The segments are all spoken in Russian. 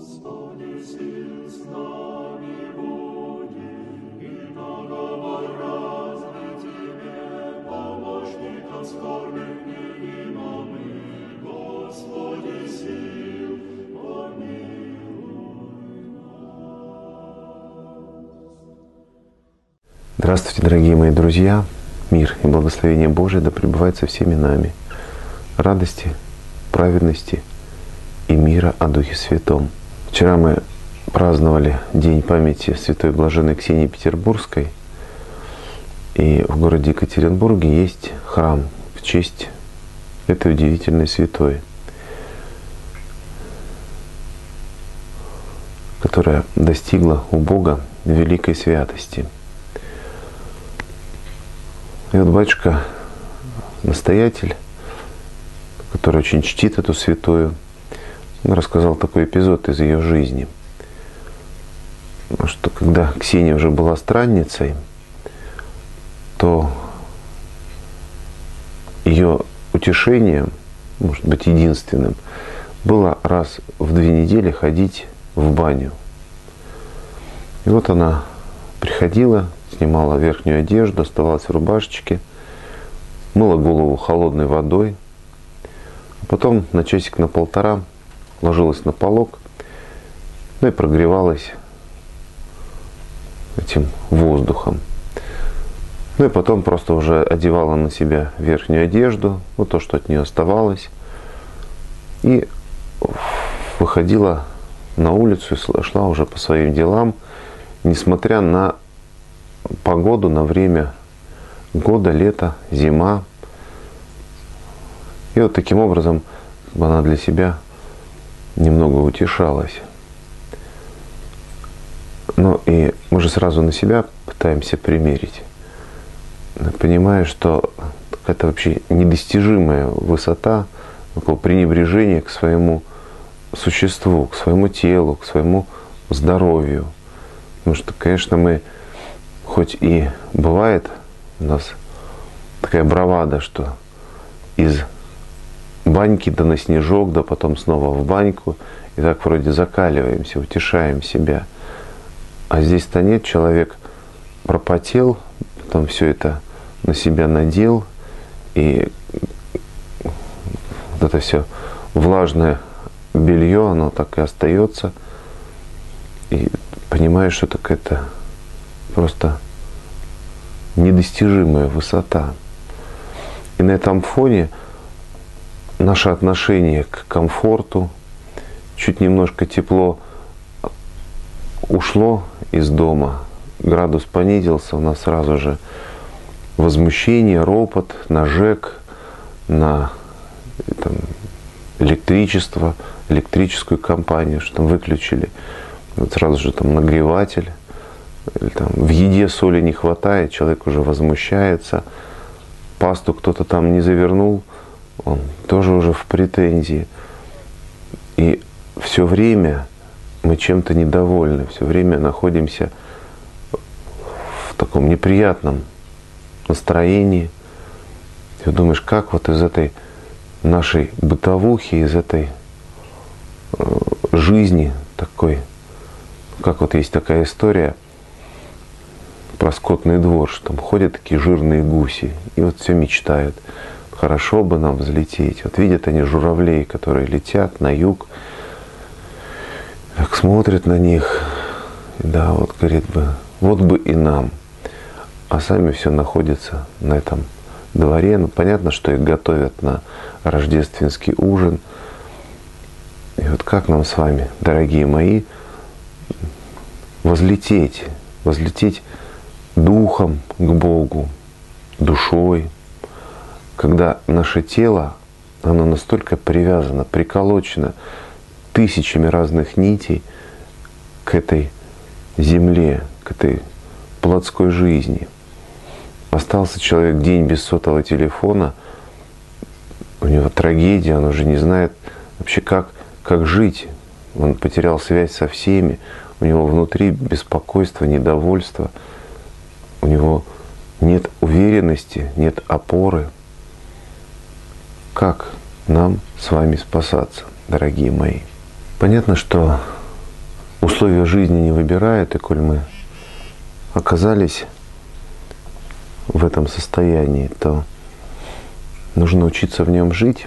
Здравствуйте, дорогие мои друзья! Мир и благословение Божие да пребывает со всеми нами. Радости, праведности и мира о Духе Святом. Вчера мы праздновали День памяти святой блаженной Ксении Петербургской. И в городе Екатеринбурге есть храм в честь этой удивительной святой, которая достигла у Бога великой святости. И вот батюшка-настоятель, который очень чтит эту святую, он рассказал такой эпизод из ее жизни. Что когда Ксения уже была странницей, то ее утешением, может быть, единственным, было раз в 2 недели ходить в баню. И вот она приходила, снимала верхнюю одежду, оставалась в рубашечке, мыла голову холодной водой, а потом на часик на полтора ложилась на полог, ну и прогревалась этим воздухом. Ну и потом просто уже одевала на себя верхнюю одежду, вот то, что от нее оставалось, и выходила на улицу и шла уже по своим делам, несмотря на погоду, на время года, лето, зима. И вот таким образом она для себя немного утешалась. Ну и мы же сразу на себя пытаемся примерить, понимая, что это вообще недостижимая высота, такого пренебрежения к своему существу, к своему телу, к своему здоровью. Потому что, конечно, мы, хоть и бывает у нас такая бравада, что из баньки да на снежок, да потом снова в баньку, и так вроде закаливаемся, утешаем себя. А здесь-то нет, человек пропотел, потом все это на себя надел, и вот это все влажное белье, оно так и остается, и понимаешь, что так это просто недостижимая высота. И на этом фоне наше отношение к комфорту, чуть немножко тепло ушло из дома, градус понизился, у нас сразу же возмущение, ропот на ЖЭК, на там, электричество, электрическую компанию, что там выключили. Вот сразу же там нагреватель. Или там в еде соли не хватает, человек уже возмущается. Пасту кто-то там не завернул, он тоже уже в претензии. И все время мы чем-то недовольны, все время находимся в таком неприятном настроении. Ты думаешь, как вот из этой нашей бытовухи, из этой жизни такой, как вот есть такая история про скотный двор, что там ходят такие жирные гуси, и вот все мечтают, хорошо бы нам взлететь. Вот видят они журавлей, которые летят на юг, так смотрят на них, да, вот говорит бы, вот бы и нам. А сами все находятся на этом дворе. Ну, понятно, что их готовят на рождественский ужин. И вот как нам с вами, дорогие мои, возлететь духом к Богу, душой, когда наше тело, оно настолько привязано, приколочено тысячами разных нитей к этой земле, к этой плотской жизни. Остался человек день без сотового телефона, у него трагедия, он уже не знает вообще как жить. Он потерял связь со всеми, у него внутри беспокойство, недовольство, у него нет уверенности, нет опоры. Как нам с вами спасаться, дорогие мои? Понятно, что условия жизни не выбирают, и коль мы оказались в этом состоянии, то нужно учиться в нем жить,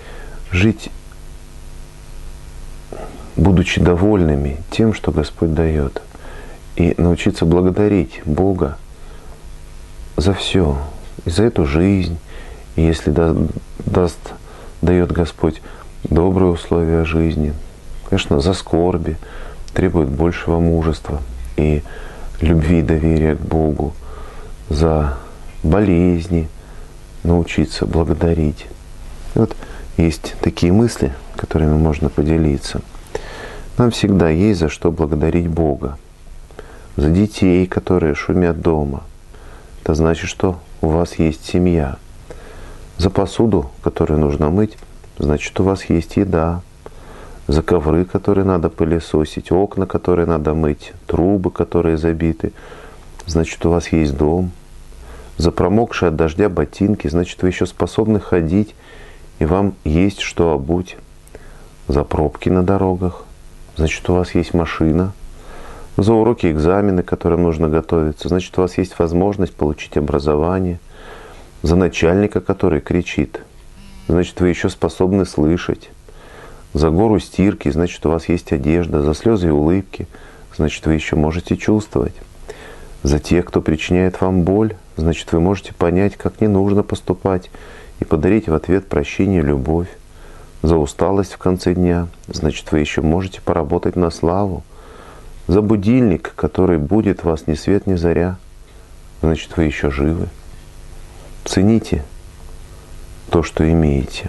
будучи довольными тем, что Господь дает, и научиться благодарить Бога за все, и за эту жизнь, и если дает Господь добрые условия жизни, конечно, за скорби, требует большего мужества и любви и доверия к Богу, за болезни научиться благодарить. И вот есть такие мысли, которыми можно поделиться. Нам всегда есть за что благодарить Бога. За детей, которые шумят дома. Это значит, что у вас есть семья. За посуду, которую нужно мыть, значит, у вас есть еда. За ковры, которые надо пылесосить, окна, которые надо мыть, трубы, которые забиты, значит, у вас есть дом. За промокшие от дождя ботинки, значит, вы еще способны ходить, и вам есть что обуть. За пробки на дорогах, значит, у вас есть машина. За уроки, экзамены, к которым нужно готовиться, значит, у вас есть возможность получить образование. За начальника, который кричит, значит, вы еще способны слышать. За гору стирки, значит, у вас есть одежда. За слезы и улыбки, значит, вы еще можете чувствовать. За тех, кто причиняет вам боль, значит, вы можете понять, как не нужно поступать, и подарить в ответ прощение, любовь. За усталость в конце дня, значит, вы еще можете поработать на славу. За будильник, который будет вас ни свет ни заря, значит, вы еще живы. Цените то, что имеете.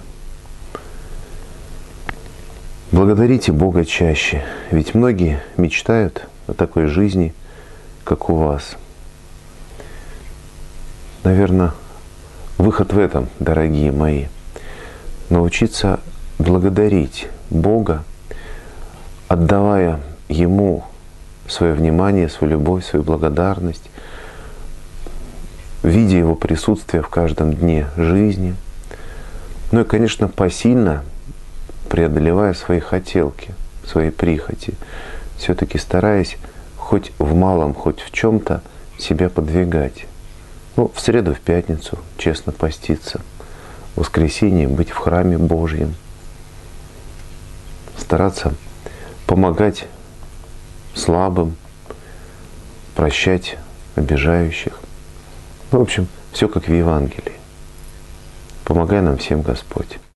Благодарите Бога чаще, ведь многие мечтают о такой жизни, как у вас. Наверное, выход в этом, дорогие мои, научиться благодарить Бога, отдавая Ему свое внимание, свою любовь, свою благодарность, видя Его присутствие в каждом дне жизни. Ну и, конечно, посильно преодолевая свои хотелки, свои прихоти, все-таки стараясь хоть в малом, хоть в чем-то себя подвигать. Ну, в среду, в пятницу честно поститься, в воскресенье быть в храме Божьем, стараться помогать слабым, прощать обижающих. Ну, в общем, все как в Евангелии. Помогай нам всем, Господь.